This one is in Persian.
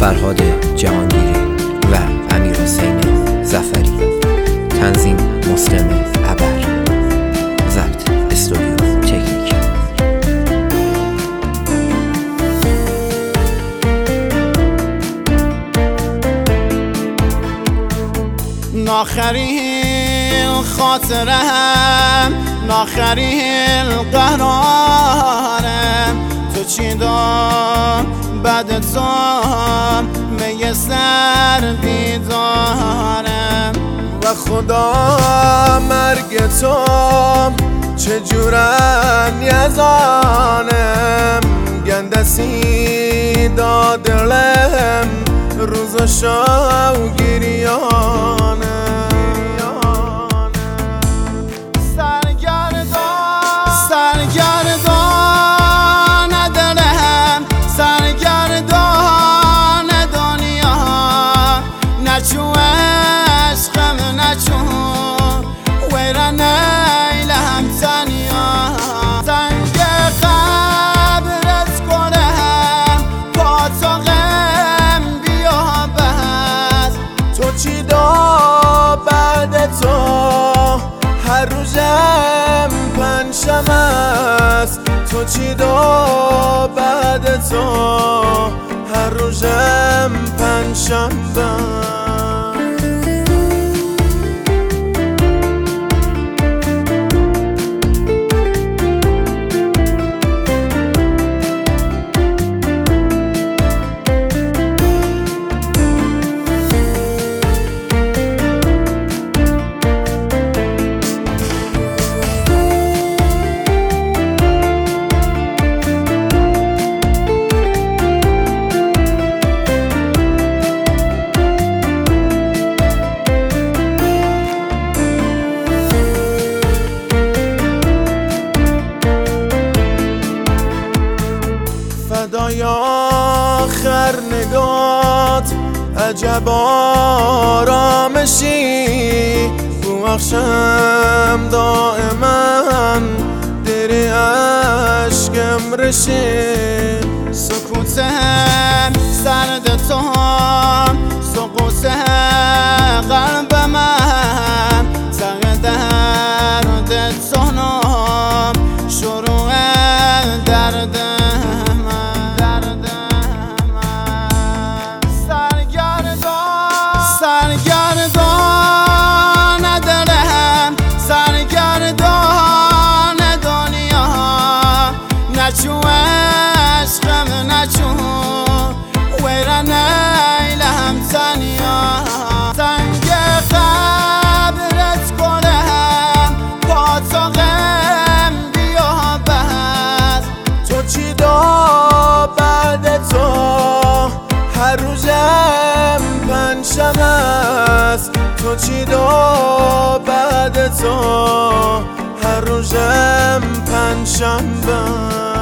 فرهاد جهانگیری و امیرحسین ظفری. تنظیم مسلم ابر. ضبط استودیو تکنیک. ناخرین خاطرم، ناخرین قهرانم، تو چی دار بعد تو می سر بیدارم. و خدا مرگ تو چجورن یزانم، گندسی دادلم روزشا و گریانم. سرگردان دلم، سرگردان دنیا، نچو عشقم نچو ویران ایلهم تنیا. سنگ قبرت کنم پاتاقم بیا بس، تو چی دا بعد تو هر روزم پنجشنبه است، تو چی دا بعد تو هر روزم پنجشنبه. فدای آخر نگات عجب آرامشی، بو اخشم دائما دری عشقم رشی. سکوتم سرد تو سقوط قلب من، تغییر درد تو شروع درد. سرگردان دلم، سرگردان دنیا، نچو عشقم نچو ویران ایلهم تنیا. سنگ قبرت کنم پاتاقم بیا بس، تو چی دا بعد تو هر روزم پنجشنبه است، تو چی دا بعد تو هر روزم پنجشنبه.